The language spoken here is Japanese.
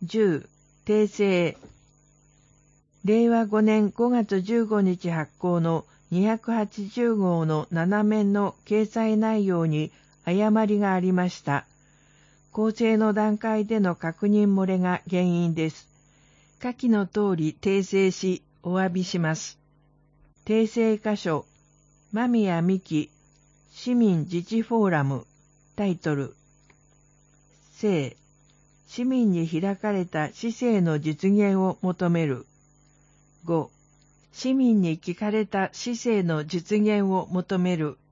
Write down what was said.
10、訂正。令和5年5月15日発行の280号の7面の掲載内容に誤りがありました。校正の段階での確認漏れが原因です。下記の通り訂正し、お詫びします。訂正箇所、間宮美希、市民自治フォーラム、タイトル。正、市民に開かれた市政の実現を求める。5、市民に聞かれた市政の実現を求める。